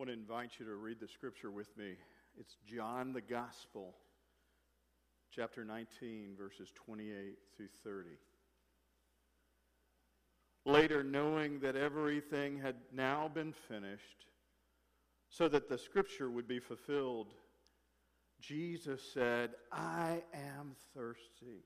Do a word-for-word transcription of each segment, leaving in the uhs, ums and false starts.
want to invite you to read the scripture with me. It's John the Gospel, chapter nineteen, verses twenty-eight through thirty. Later, knowing that everything had now been finished, so that the scripture would be fulfilled, Jesus said, "I am thirsty."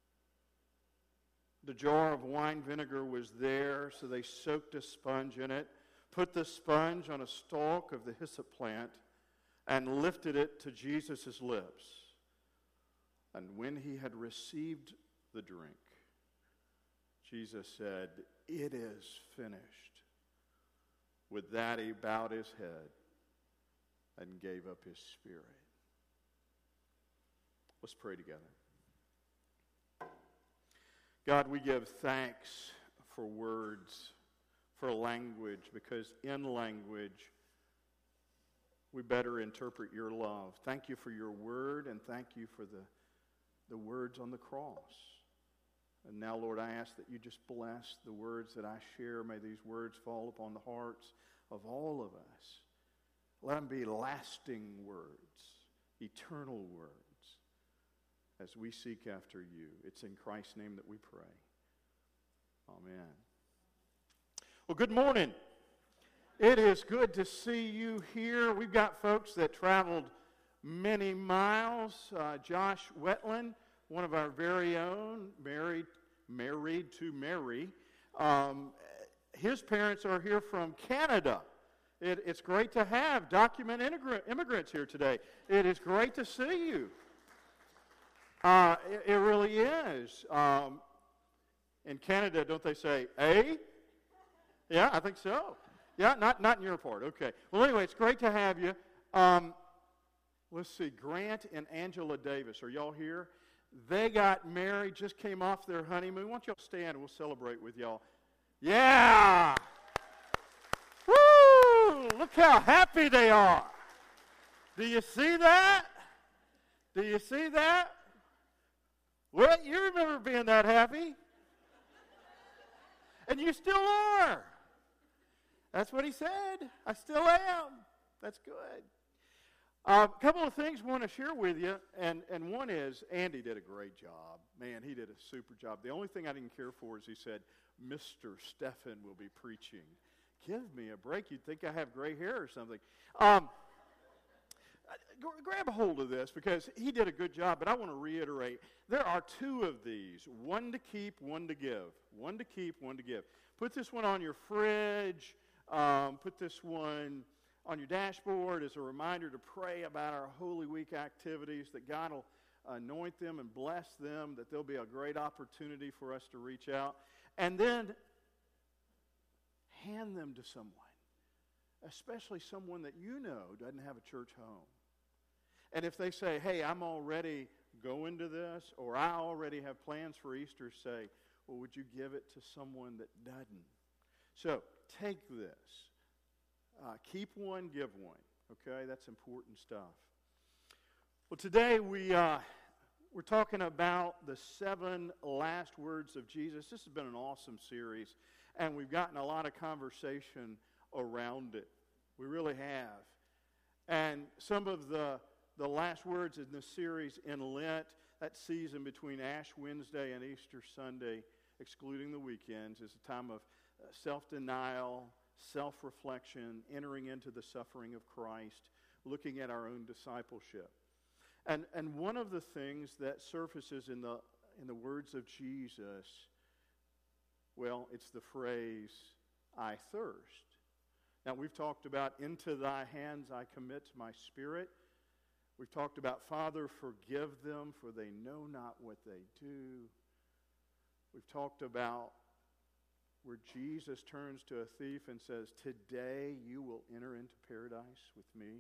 The jar of wine vinegar was there, so they soaked a sponge in it, put the sponge on a stalk of the hyssop plant, and lifted it to Jesus' lips. And when he had received the drink, Jesus said, "It is finished." With that, he bowed his head and gave up his spirit. Let's pray together. God, we give thanks for words, for language, because in language we better interpret your love. Thank you for your word, and thank you for the, the words on the cross. And now, Lord, I ask that you just bless the words that I share. May these words fall upon the hearts of all of us. Let them be lasting words, eternal words, as we seek after you. It's in Christ's name that we pray. Amen. Well, good morning. It is good to see you here. We've got folks that traveled many miles. Uh, Josh Wetland, one of our very own, married, married to Mary. Um, his parents are here from Canada. It, it's great to have documented immigrants here today. It is great to see you. Uh, it, it really is. Um, in Canada, don't they say, "eh?" Yeah, I think so. Yeah, not not in your part. Okay. Well, anyway, it's great to have you. Um, let's see, Grant and Angela Davis, are y'all here? They got married, just came off their honeymoon. Why don't y'all stand and we'll celebrate with y'all? Yeah! Woo! Look how happy they are. Do you see that? Do you see that? Well, you remember being that happy. And you still are. That's what he said. I still am. That's good. A uh, couple of things I want to share with you, and, and one is Andy did a great job. Man, he did a super job. The only thing I didn't care for is he said, "Mister Stephan will be preaching." Give me a break. You'd think I have gray hair or something. Um, grab a hold of this because he did a good job, but I want to reiterate. There are two of these, one to keep, one to give. One to keep, one to give. Put this one on your fridge. Um, put this one on your dashboard as a reminder to pray about our Holy Week activities, that God will anoint them and bless them, that there'll be a great opportunity for us to reach out. And then hand them to someone, especially someone that you know doesn't have a church home. And if they say, "Hey, I'm already going to this," or "I already have plans for Easter," say, "Well, would you give it to someone that doesn't?" So, take this. Uh, keep one, give one. Okay, that's important stuff. Well, today we, uh, we're talking about the seven last words of Jesus. This has been an awesome series, and we've gotten a lot of conversation around it. We really have. And some of the, the last words in this series in Lent, that season between Ash Wednesday and Easter Sunday, excluding the weekends, is a time of self-denial, self-reflection, entering into the suffering of Christ, looking at our own discipleship. And and one of the things that surfaces in the in the words of Jesus, well, it's the phrase, "I thirst." Now, we've talked about, "Into thy hands I commit my spirit." We've talked about, "Father, forgive them, for they know not what they do." We've talked about where Jesus turns to a thief and says, "Today you will enter into paradise with me."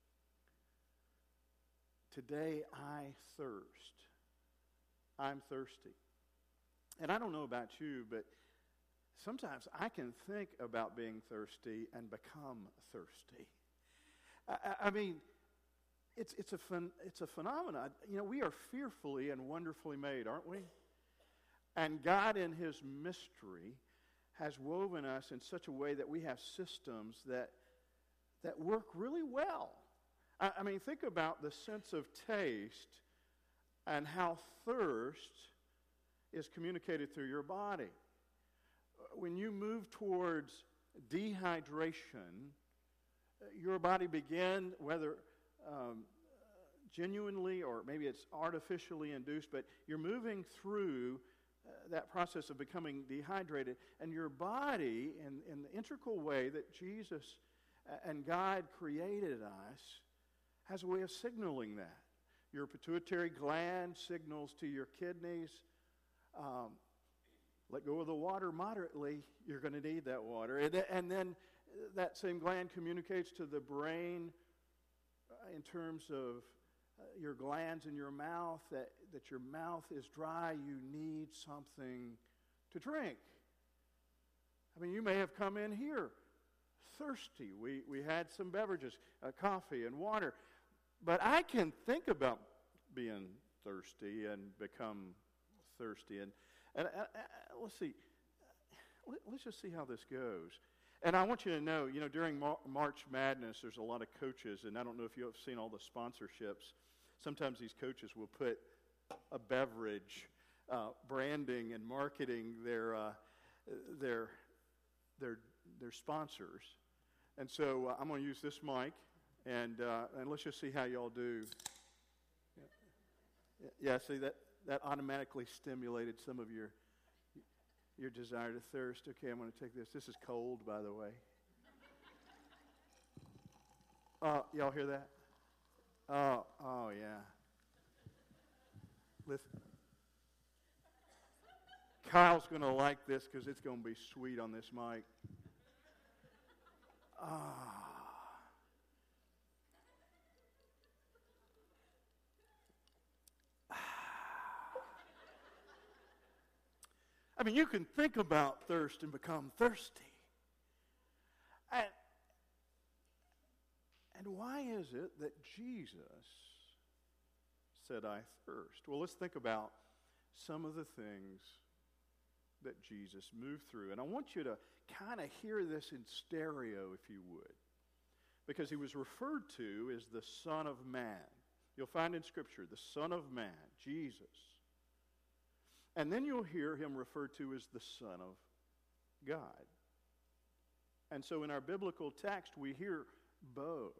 Today I thirst. I'm thirsty. And I don't know about you, but sometimes I can think about being thirsty and become thirsty. I, I mean, it's it's a phen- it's a phenomenon. You know, we are fearfully and wonderfully made, aren't we? And God, in His mystery, has woven us in such a way that we have systems that that work really well. I, I mean, think about the sense of taste and how thirst is communicated through your body. When you move towards dehydration, your body begins, whether um, genuinely or maybe it's artificially induced, but you're moving through uh, that process of becoming dehydrated, and your body, in, in the integral way that Jesus and God created us, has a way of signaling that. Your pituitary gland signals to your kidneys, um, let go of the water moderately, you're going to need that water. And, and then that same gland communicates to the brain uh, in terms of uh, your glands in your mouth, that, that your mouth is dry, you need something to drink. I mean, you may have come in here thirsty. We, we had some beverages, uh, coffee and water. But I can think about being thirsty and become thirsty. And, and uh, uh, let's see. Let, let's just see how this goes. And I want you to know, you know, during Mar- March Madness, there's a lot of coaches, and I don't know if you have seen all the sponsorships. Sometimes these coaches will put a beverage, uh, branding and marketing their uh, their their their sponsors. And so uh, I'm going to use this mic, and uh, and let's just see how y'all do. Yeah, yeah, see that that automatically stimulated some of your your desire to thirst. Okay, I'm going to take this. This is cold, by the way. Uh, y'all hear that? Oh, oh yeah. Listen. Kyle's going to like this because it's going to be sweet on this mic. Ah. I mean, you can think about thirst and become thirsty. And, and why is it that Jesus said, I thirst? Well, let's think about some of the things that Jesus moved through. And I want you to kind of hear this in stereo, if you would. Because he was referred to as the Son of Man. You'll find in Scripture, the Son of Man, Jesus. And then you'll hear him referred to as the Son of God. And so in our biblical text, we hear both.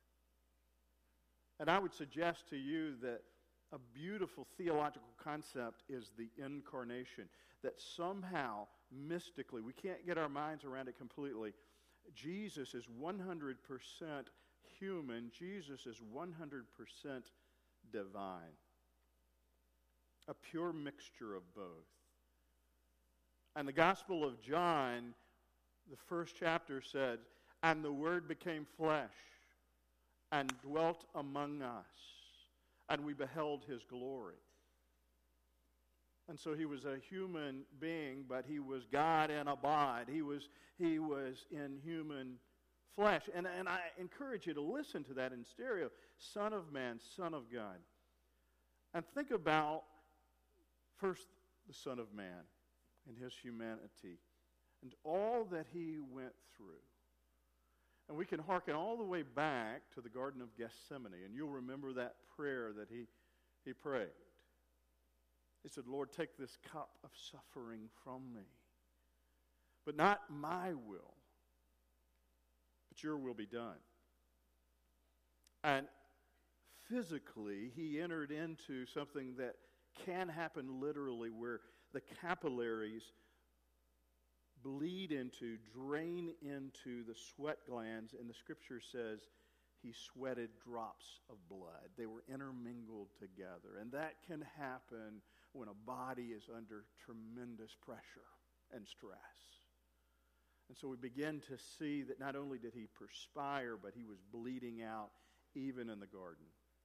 And I would suggest to you that a beautiful theological concept is the incarnation. That somehow, mystically, we can't get our minds around it completely, Jesus is one hundred percent human. Jesus is one hundred percent divine. A pure mixture of both. And the Gospel of John, the first chapter said, and the Word became flesh and dwelt among us, and we beheld his glory. And so he was a human being, but he was God in a body. He was, he was in human flesh. And, and I encourage you to listen to that in stereo. Son of Man, Son of God. And think about first, the Son of Man and his humanity and all that he went through. And we can hearken all the way back to the Garden of Gethsemane, and you'll remember that prayer that he, he prayed. He said, Lord, take this cup of suffering from me, but not my will, but your will be done. And physically, he entered into something that can happen literally, where the capillaries bleed into, drain into the sweat glands, and the Scripture says he sweated drops of blood. They were intermingled together, and that can happen when a body is under tremendous pressure and stress. And so we begin to see that not only did he perspire, but he was bleeding out even in the garden.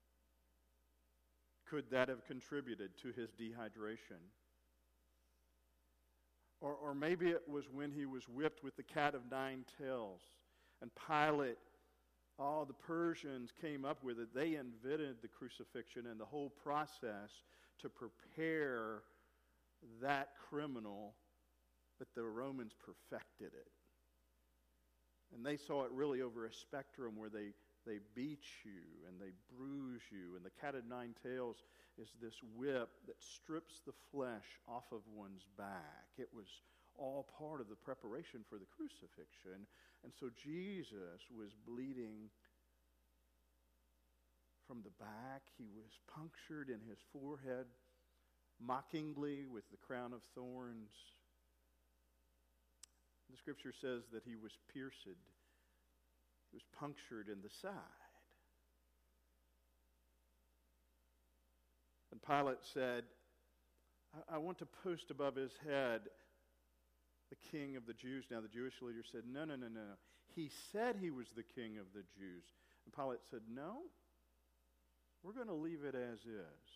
Could that have contributed to his dehydration? Or, or maybe it was when he was whipped with the cat of nine tails, and Pilate, all the Persians came up with it. They invented the crucifixion and the whole process to prepare that criminal, but the Romans perfected it. And they saw it really over a spectrum where they, they beat you and they bruise you. And the cat of nine tails is this whip that strips the flesh off of one's back. It was all part of the preparation for the crucifixion. And so Jesus was bleeding from the back. He was punctured in his forehead mockingly with the crown of thorns. The scripture says that he was pierced. He was punctured in the side. And Pilate said, I, I want to post above his head the king of the Jews. Now the Jewish leader said, no, no, no, no, no. He said he was the king of the Jews. And Pilate said, no, we're going to leave it as is.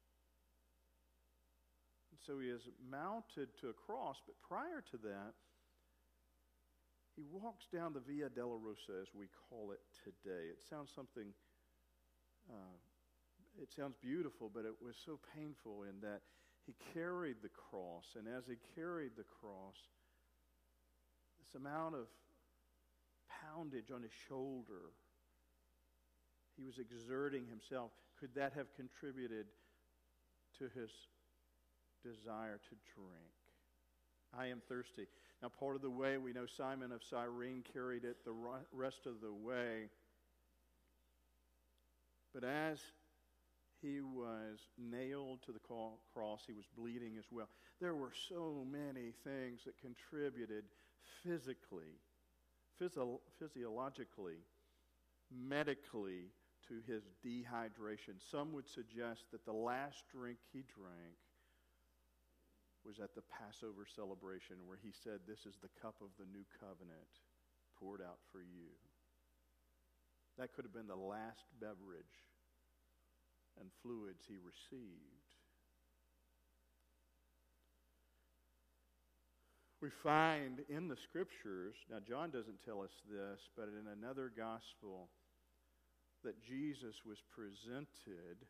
And so he is mounted to a cross, but prior to that, he walks down the Via Dolorosa, as we call it today. It sounds something, uh, it sounds beautiful, but it was so painful in that he carried the cross, and as he carried the cross, this amount of poundage on his shoulder, he was exerting himself. Could that have contributed to his desire to drink? I am thirsty. Now, part of the way, we know Simon of Cyrene carried it the rest of the way. But as he was nailed to the cross, he was bleeding as well. There were so many things that contributed physically, physio- physiologically, medically to his dehydration. Some would suggest that the last drink he drank was at the Passover celebration where he said, this is the cup of the new covenant poured out for you. That could have been the last beverage and fluids he received. We find in the scriptures, now John doesn't tell us this, but in another gospel, that Jesus was presented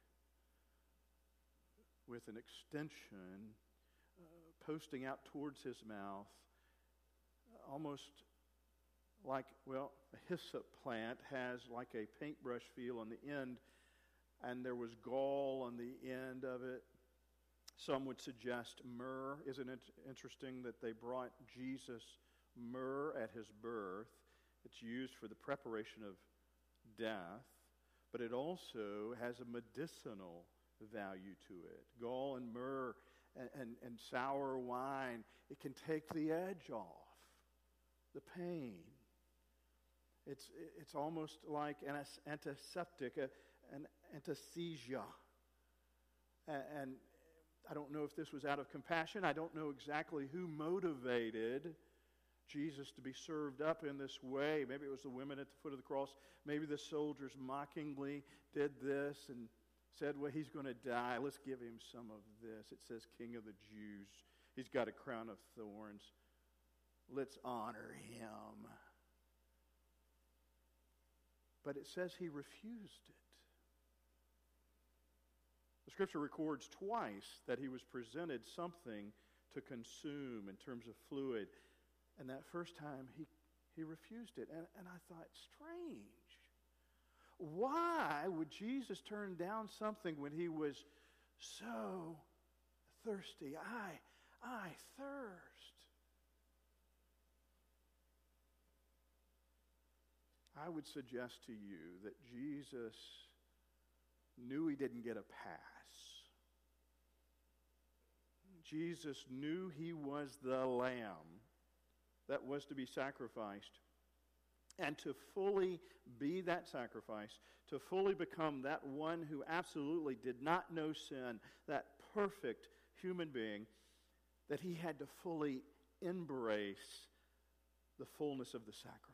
with an extension uh, posting out towards his mouth, almost like, well, a hyssop plant has like a paintbrush feel on the end, and there was gall on the end of it. Some would suggest myrrh. Isn't it interesting that they brought Jesus myrrh at his birth? It's used for the preparation of death, but it also has a medicinal value to it. Gall and myrrh and, and, and sour wine, it can take the edge off, the pain. It's, it's almost like an antiseptic, a, an anesthesia. And, and I don't know if this was out of compassion. I don't know exactly who motivated Jesus to be served up in this way. Maybe it was the women at the foot of the cross. Maybe the soldiers mockingly did this and said, well, he's going to die. Let's give him some of this. It says King of the Jews. He's got a crown of thorns. Let's honor him. But it says he refused it. The scripture records twice that he was presented something to consume in terms of fluid. And that first time, he, he refused it. And, and I thought, strange. Why would Jesus turn down something when he was so thirsty? I, I thirst. I would suggest to you that Jesus knew he didn't get a pass. Jesus knew he was the lamb that was to be sacrificed. And to fully be that sacrifice, to fully become that one who absolutely did not know sin, that perfect human being, that he had to fully embrace the fullness of the sacrifice.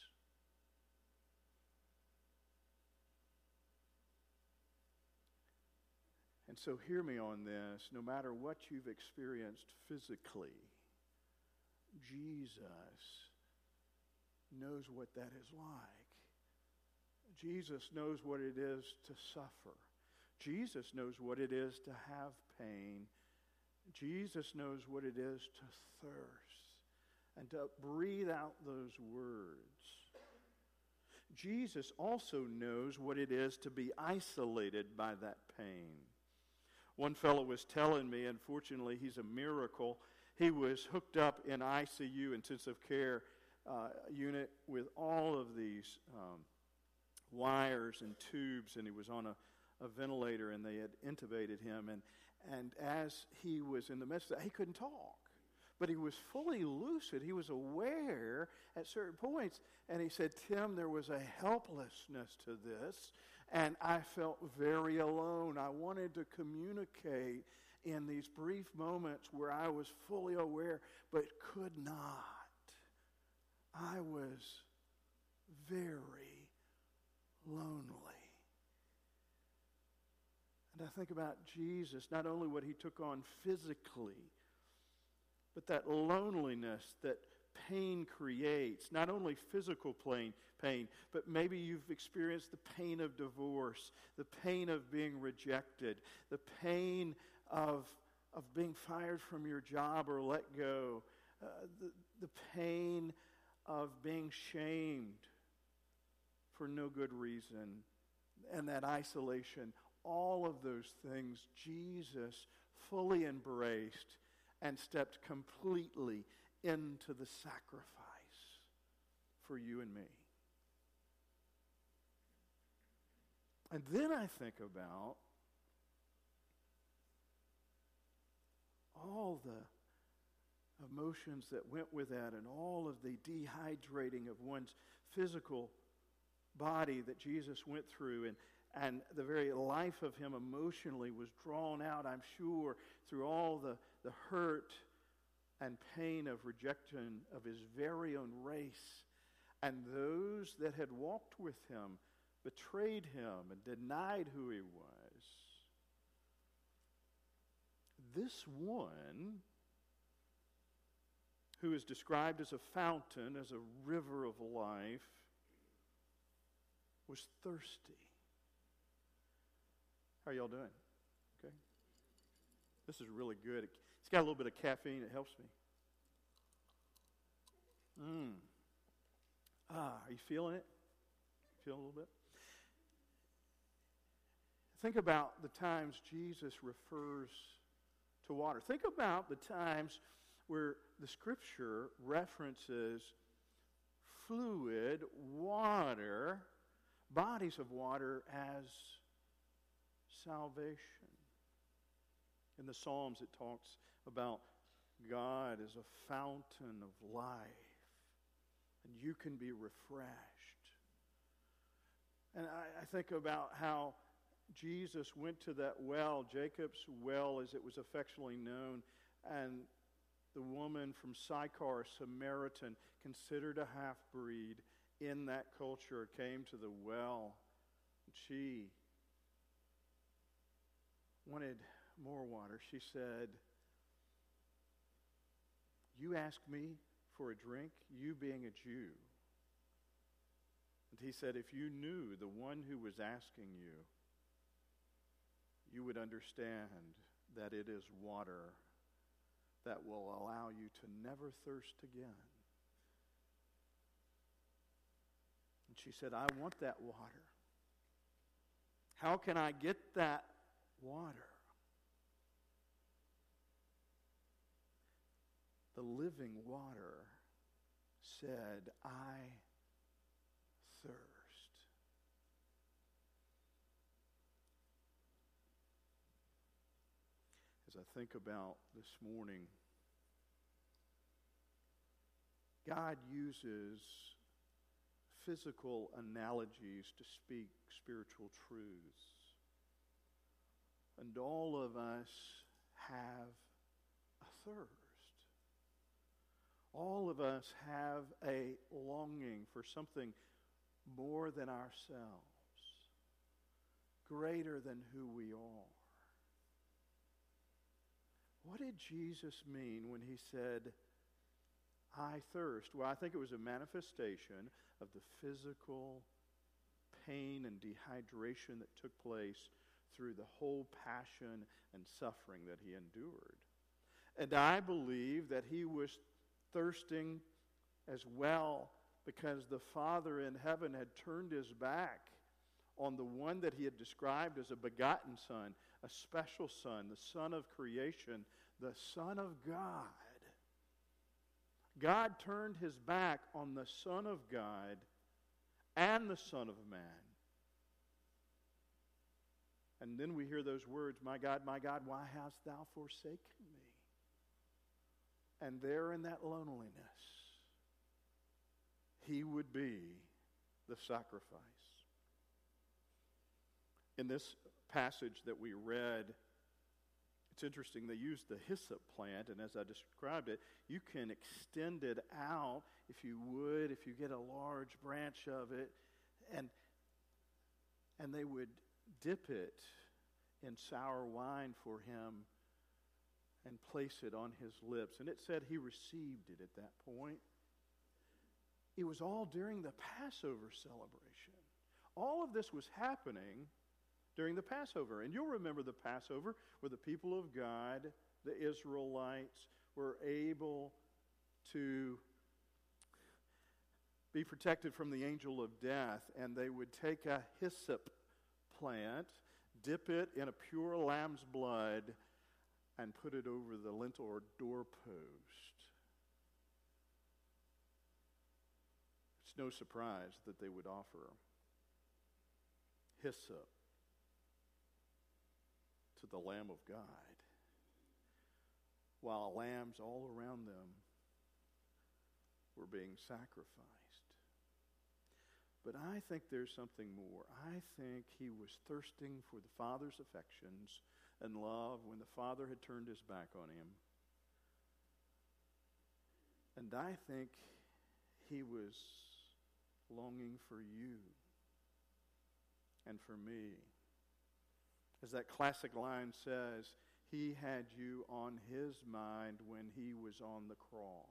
And so hear me on this. No matter what you've experienced physically, Jesus knows what that is like. Jesus knows what it is to suffer. Jesus knows what it is to have pain. Jesus knows what it is to thirst. and to breathe out those words. Jesus also knows what it is to be isolated by that pain. One fellow was telling me, unfortunately, he's a miracle. He was hooked up in I C U, intensive care uh, unit, with all of these um, wires and tubes, and he was on a, a ventilator, and they had intubated him. And, and as he was in the midst of that, he couldn't talk. But he was fully lucid. He was aware at certain points. And he said, Tim, there was a helplessness to this, and I felt very alone. I wanted to communicate in these brief moments where I was fully aware, but could not. I was very lonely. And I think about Jesus, not only what he took on physically, but that loneliness that pain creates, not only physical pain, pain, but maybe you've experienced the pain of divorce, the pain of being rejected, the pain of, of being fired from your job or let go, uh, the, the pain of being shamed for no good reason, and that isolation. All of those things Jesus fully embraced and stepped completely into the sacrifice for you and me. And then I think about all the emotions that went with that and all of the dehydrating of one's physical body that Jesus went through, and And the very life of him emotionally was drawn out, I'm sure, through all the, the hurt and pain of rejection of his very own race. And those that had walked with him betrayed him and denied who he was. This one, who is described as a fountain, as a river of life, was thirsty. How are y'all doing? Okay. This is really good. It's got a little bit of caffeine. It helps me. Mmm. Ah, are you feeling it? Feeling a little bit? Think about the times Jesus refers to water. Think about the times where the Scripture references fluid, water, bodies of water as salvation. In the Psalms it talks about God as a fountain of life, and you can be refreshed. And I, I think about how Jesus went to that well, Jacob's well as it was affectionately known, and the woman from Sychar, Samaritan, considered a half-breed in that culture, came to the well. She wanted more water. She said, "You ask me for a drink, you being a Jew." And he said, "If you knew the one who was asking you, you would understand that it is water that will allow you to never thirst again." And she said, "I want that water. How can I get that water?" The living water said, "I thirst." As I think about this morning, God uses physical analogies to speak spiritual truths. And all of us have a thirst. All of us have a longing for something more than ourselves, greater than who we are. What did Jesus mean when he said, "I thirst"? Well, I think it was a manifestation of the physical pain and dehydration that took place through the whole passion and suffering that he endured. And I believe that he was thirsting as well, because the Father in heaven had turned his back on the one that he had described as a begotten Son, a special Son, the Son of creation, the Son of God. God turned his back on the Son of God and the Son of Man. And then we hear those words, "My God, my God, why hast thou forsaken me?" And there in that loneliness, he would be the sacrifice. In this passage that we read, it's interesting, they used the hyssop plant, and as I described it, you can extend it out if you would, if you get a large branch of it, and, and they would dip it in sour wine for him and place it on his lips. And it said he received it at that point. It was all during the Passover celebration. All of this was happening during the Passover. And you'll remember the Passover where the people of God, the Israelites, were able to be protected from the angel of death. And they would take a hyssop plant, dip it in a pure lamb's blood, and put it over the lintel or doorpost. It's no surprise that they would offer hyssop to the Lamb of God, while lambs all around them were being sacrificed. But I think there's something more. I think he was thirsting for the Father's affections and love when the Father had turned his back on him. And I think he was longing for you and for me. As that classic line says, he had you on his mind when he was on the cross.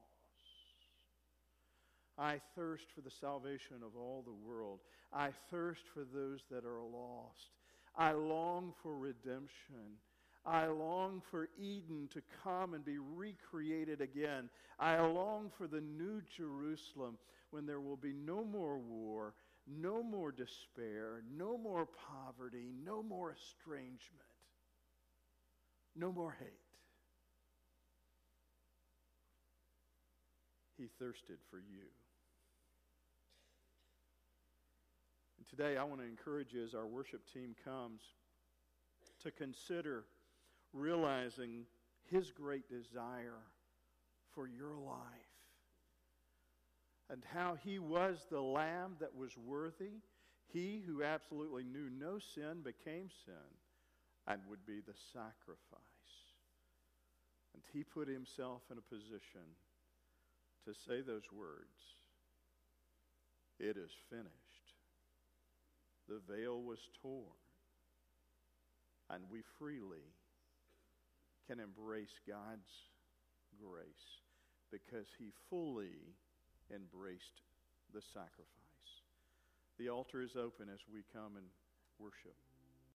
I thirst for the salvation of all the world. I thirst for those that are lost. I long for redemption. I long for Eden to come and be recreated again. I long for the new Jerusalem when there will be no more war, no more despair, no more poverty, no more estrangement, no more hate. He thirsted for you. And today I want to encourage you as our worship team comes to consider realizing his great desire for your life and how he was the lamb that was worthy. He who absolutely knew no sin became sin and would be the sacrifice. And he put himself in a position to say those words, "It is finished." The veil was torn, and we freely can embrace God's grace because he fully embraced the sacrifice. The altar is open as we come and worship.